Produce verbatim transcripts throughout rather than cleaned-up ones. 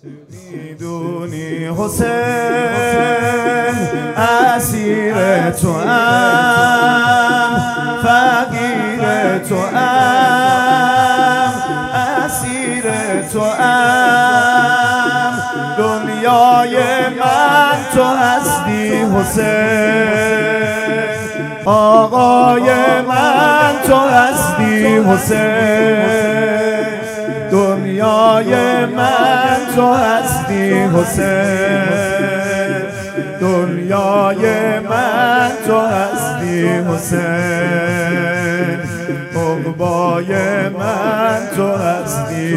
میدونی حسین اسیر تو ام، فقیر تو ام، اسیر تو ام، دنیای من تو هستی حسین، آقای من تو هستی حسین، دنیای من تو هستی حسین، دنیای من تو هستی حسین، عقبای من تو هستی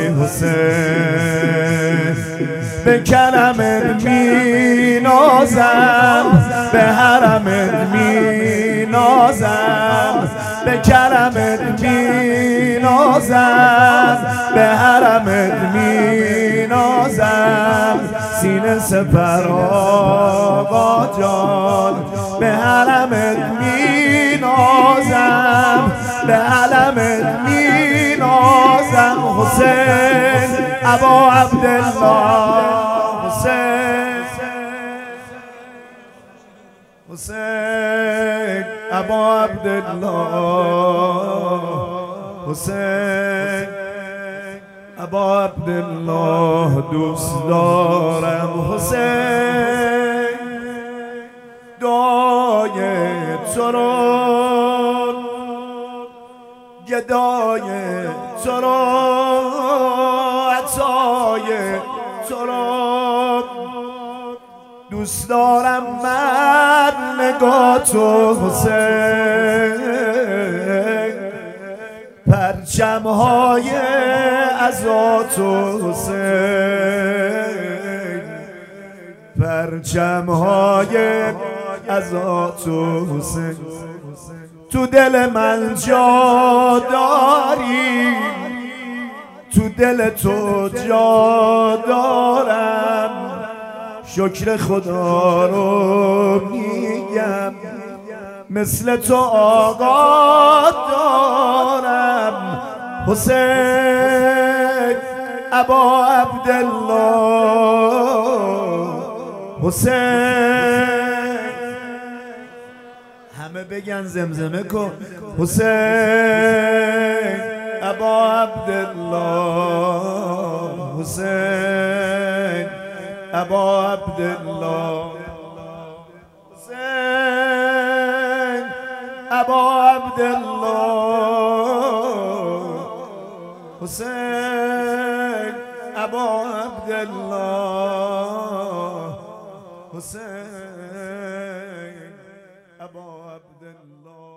حسین. به کرمت می نازم، به حرمت می نازم، به کرمت می نازم، به حرمت می نازم، سینه سپر آقا جان، به حرمت می نازم، به علمت می نازم، حسین ابا عبدالله، حسین حسین ابا عبدالله، حسین ابا عبدالله، دوست دارم حسین، دعای تو رو، گدای تو رو، عطای تو رو، دوست دارم من نگاه تو حسین، پرچم های عزا تو حسین، پرچم های عزا تو حسین، تو دل من جا داری، تو دل تو جا دارم، شکر خدا رو میگم، مثل تو آقا دارم، حسین ابا عبدالله، حسین همه بگن زمزمه کن، حسین ابا عبدالله، حسین ابا عبدالله، حسین ابا عبدالله، حسین ابا عبدالله، حسین ابا عبدالله.